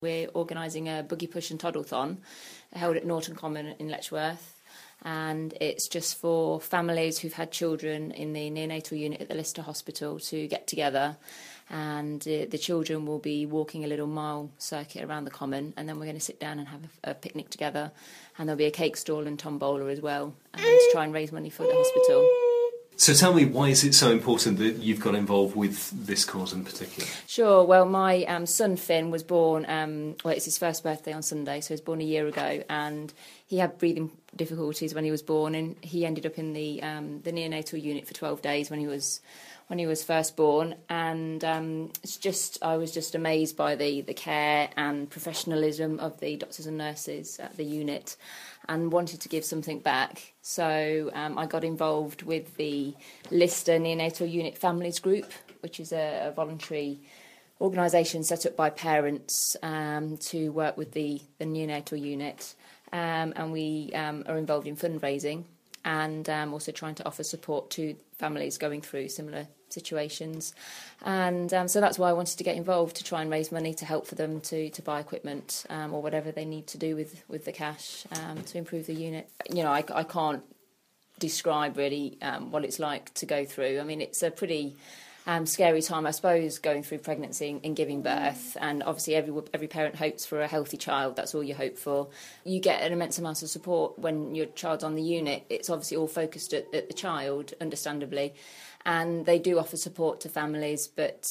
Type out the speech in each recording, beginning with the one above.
We're organising a buggy push and toddle-thon held at Norton Common in Letchworth, and it's just for families who've had children in the neonatal unit at the Lister Hospital to get together, and the children will be walking a little mile circuit around the common, and then we're going to sit down and have a picnic together, and there'll be a cake stall and tombola as well, to try and raise money for the hospital. So tell me, why is it so important that you've got involved with this cause in particular? Sure, well, my son Finn was born, it's his first birthday on Sunday, so he was born a year ago, and he had breathing difficulties when he was born, and he ended up in the neonatal unit for 12 days when he was first born, and I was just amazed by the care and professionalism of the doctors and nurses at the unit, and wanted to give something back. So I got involved with the Lister Neonatal Unit Families Group, which is a voluntary organisation set up by parents to work with the neonatal unit, and we are involved in fundraising and also trying to offer support to families going through similar situations, and so that's why I wanted to get involved, to try and raise money to help for them to buy equipment or whatever they need to do with the cash to improve the unit. You know, I can't describe really what it's like to go through. I mean, it's a pretty scary time, I suppose, going through pregnancy and giving birth, and obviously every parent hopes for a healthy child. That's all you hope for. You get an immense amount of support when your child's on the unit. It's obviously all focused at the child, understandably, and they do offer support to families, but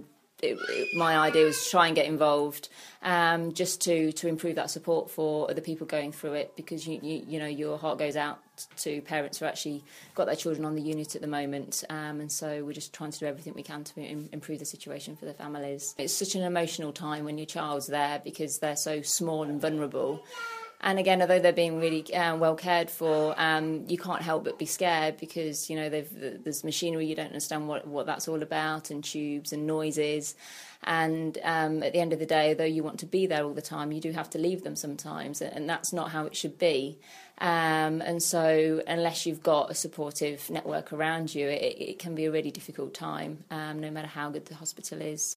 my idea was to try and get involved just to improve that support for the people going through it, because you know, your heart goes out to parents who actually got their children on the unit at the moment, and so we're just trying to do everything we can to improve the situation for the families. It's such an emotional time when your child's there, because they're so small and vulnerable. And again, although they're being really well cared for, you can't help but be scared, because, you know, there's machinery, you don't understand what that's all about, and tubes and noises. And at the end of the day, though you want to be there all the time, you do have to leave them sometimes, and that's not how it should be. And so unless you've got a supportive network around you, it can be a really difficult time, no matter how good the hospital is.